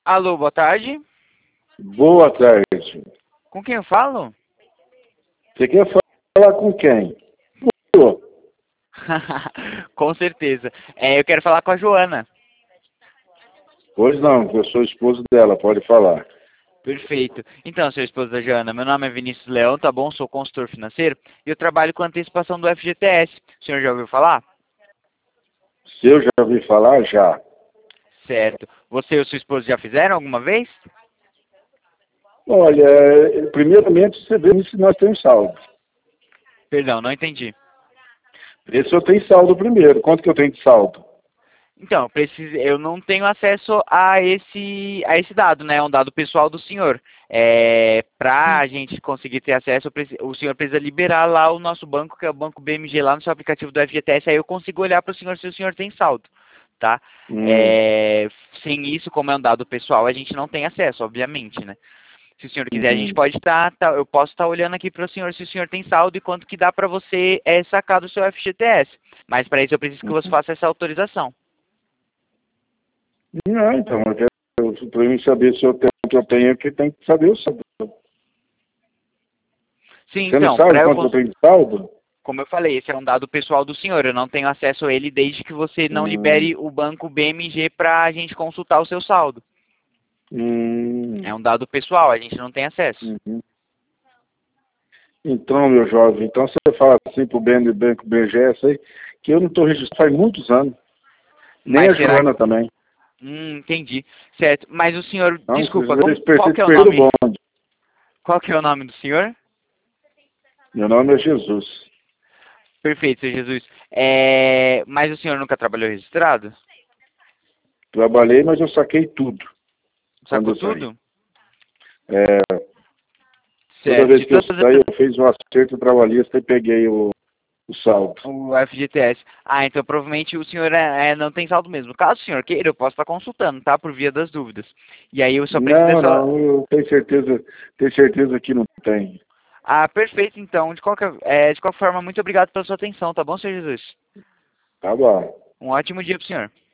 Alô, boa tarde. Boa tarde. Com quem eu falo? Você quer falar com quem? Pô, Com certeza. Eu quero falar com a Joana. pois não, eu sou esposo dela, pode falar. Perfeito. Então, seu esposo da Joana, meu nome é Vinícius Leão, tá bom? Sou consultor financeiro e eu trabalho com antecipação do FGTS. O senhor já ouviu falar? Se eu já ouvi falar, já. Certo. Você e o seu esposo já fizeram alguma vez? Olha, primeiramente você vê se nós temos saldo. Perdão, não entendi. Vê se eu tenho saldo primeiro. Quanto que eu tenho de saldo? Então, eu não tenho acesso a esse dado, né? É um dado pessoal do senhor. Para a gente conseguir ter acesso, o senhor precisa liberar lá o nosso banco, que é o Banco BMG, lá no seu aplicativo do FGTS, aí eu consigo olhar para o senhor se o senhor tem saldo, tá? Hum, Sem isso, como é um dado pessoal, a gente não tem acesso, obviamente, né? Se o senhor quiser, a gente uhum. pode eu posso estar olhando aqui para o senhor se o senhor tem saldo e quanto que dá para você sacar do seu FGTS. Mas para isso eu preciso que você faça essa autorização. Não, então, para mim saber se eu tenho o que eu tenho, que tem que saber o saldo. Sim, Você não então, sabe quanto eu tenho de saldo? como eu falei, esse é um dado pessoal do senhor. Eu não tenho acesso a ele desde que você não Hum, libere o banco BMG para a gente consultar o seu saldo. É hum, um dado pessoal, a gente não tem acesso. uhum. Então, meu jovem, então você fala assim pro Banco BGS aí, que eu não estou registrado faz muitos anos. Nem a Mas será que... Joana também. Entendi. Certo. Mas o senhor, Não, desculpa, qual vocês que é o perderam o nome? bonde. Qual que é o nome do senhor? Meu nome é Jesus. Perfeito, seu Jesus. Mas o senhor nunca trabalhou registrado? Trabalhei, mas eu saquei tudo quando Sacou eu saí. tudo? É, toda Certo. vez De que eu todas saí, as... eu fiz um acerto trabalhista e peguei o saldo. O FGTS. Ah, então provavelmente o senhor não tem saldo mesmo. Caso o senhor queira, eu posso estar consultando, tá? Por via das dúvidas. E aí eu só preciso Não, dessa... não, eu tenho certeza que não tem. Ah, perfeito, então. De qualquer forma, muito obrigado pela sua atenção, tá bom, senhor Jesus? Tá bom. Um ótimo dia pro senhor.